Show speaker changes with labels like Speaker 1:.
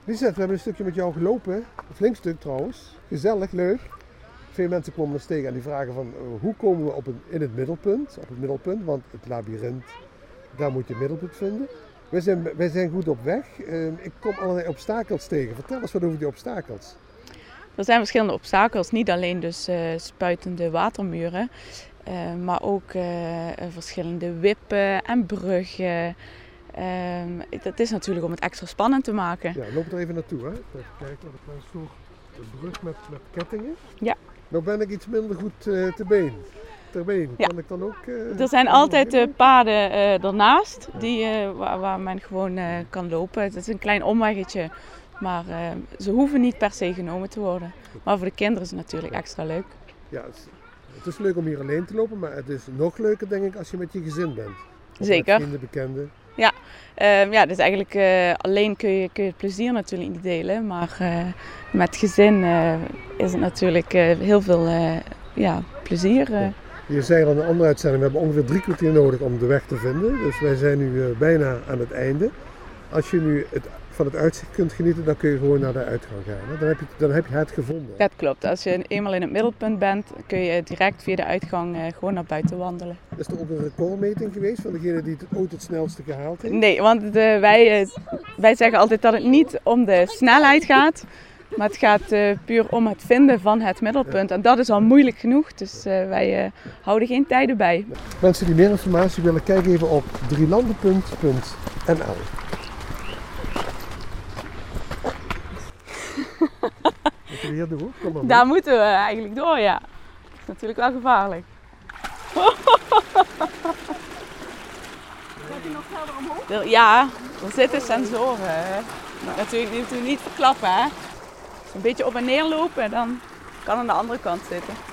Speaker 1: Lisette, we hebben een stukje met jou gelopen. Een flink stuk trouwens. Gezellig, leuk. Veel mensen komen ons tegen en die vragen van hoe komen we in het middelpunt? Op het middelpunt, want het labyrint, daar moet je het middelpunt vinden. Wij zijn goed op weg. Ik kom allerlei obstakels tegen. Vertel eens wat over die obstakels.
Speaker 2: Er zijn verschillende obstakels, niet alleen dus spuitende watermuren, maar ook verschillende wippen en bruggen. Dat is natuurlijk om het extra spannend te maken.
Speaker 1: Ja, loop er even naartoe. Hè. Even kijken, dat is een soort brug met kettingen.
Speaker 2: Ja.
Speaker 1: Nou ben ik iets minder goed ter been.
Speaker 2: Ja.
Speaker 1: Kan ik dan ook...
Speaker 2: Er zijn altijd paden ernaast waar men gewoon kan lopen. Het is een klein omweggetje, maar ze hoeven niet per se genomen te worden. Maar voor de kinderen is het natuurlijk extra leuk.
Speaker 1: Ja, het is leuk om hier alleen te lopen, maar het is nog leuker denk ik als je met je gezin bent. Of
Speaker 2: zeker.
Speaker 1: met vrienden, bekenden.
Speaker 2: Ja, dus eigenlijk alleen kun je het plezier natuurlijk niet delen, maar met gezin is het natuurlijk heel veel plezier.
Speaker 1: Ja. Je zei al in een andere uitzending, we hebben ongeveer 3 kwartier nodig om de weg te vinden. Dus wij zijn nu bijna aan het einde. Als je nu van het uitzicht kunt genieten, dan kun je gewoon naar de uitgang gaan. Hè? Dan heb je het gevonden.
Speaker 2: Dat klopt. Als je eenmaal in het middelpunt bent, kun je direct via de uitgang gewoon naar buiten wandelen.
Speaker 1: Is er ook een recordmeting geweest van degene die het ooit het snelste gehaald heeft?
Speaker 2: Nee, want wij zeggen altijd dat het niet om de snelheid gaat. Maar het gaat puur om het vinden van het middelpunt. Ja. En dat is al moeilijk genoeg, dus wij houden geen tijden bij.
Speaker 1: Mensen die meer informatie willen, kijk even op drielanden.nl. Wat we hier doen? Kom maar.
Speaker 2: Daar moeten we eigenlijk door, ja. Dat is natuurlijk wel gevaarlijk. Gaat hij nog verder omhoog? Ja, er zitten sensoren. Natuurlijk niet verklappen, hè. Als we een beetje op en neer lopen, dan kan aan de andere kant zitten.